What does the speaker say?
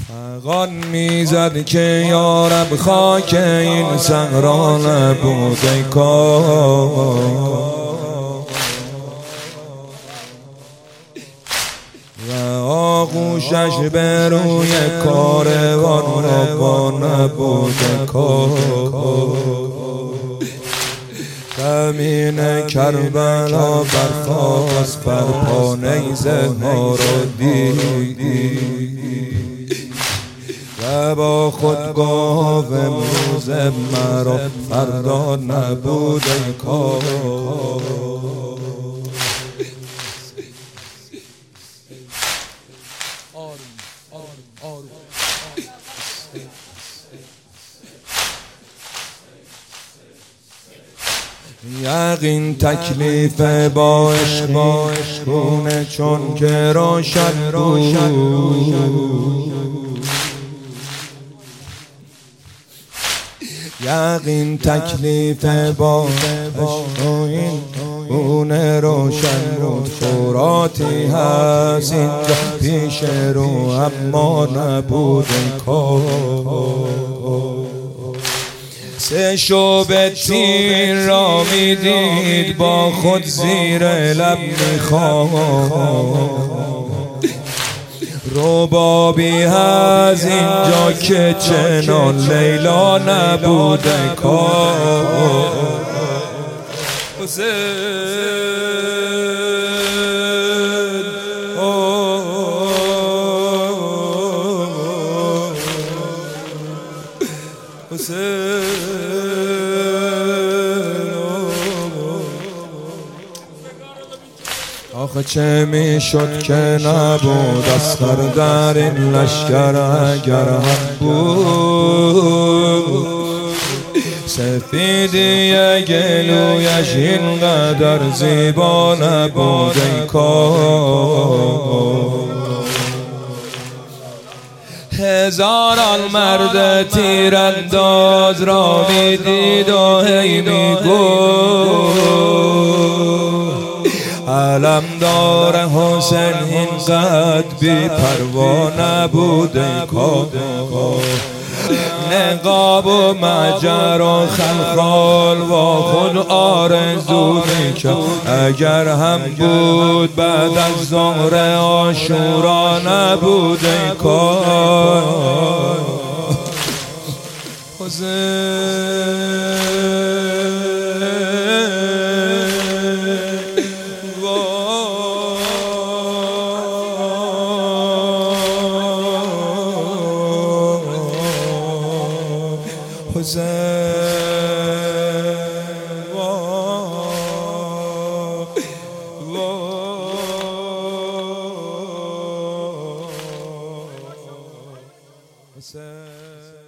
فغان میزد که یارب خاک این صحرا نبود ای کار، و آغوشش به روی کاروان آقا نبود ای کار. زمین کربلا برخاست بر پا نیزه ها را دید و با خود گفت امروز مرا فردا نبود ای کار. یقین تکلیف با عشقونه چون که روشن بود، یقین تکلیف با عشقونه روشن بود. فراتی هست اینجا پیش رو اما نبود ای کار. سه شعبه تیر را میدید با خود زیر لب میخواد، ربابی از اینجا که چنان لیلا نبود ای کار. آخه چه میشد که نبود اصغر در این لشکر اگر هم بود. سفیدی گلویش اینقدر زیبا نبود ای کار. هزاران مرد تیرانداز را میدید و هی میگفت علمدار حسین اینقدر بی پروا نبود ای کار. نقاب و مجر و خلخال و خود آرزو میکرد اگر هم بود بعد از ظهر عاشورا نبود ای کار. حسین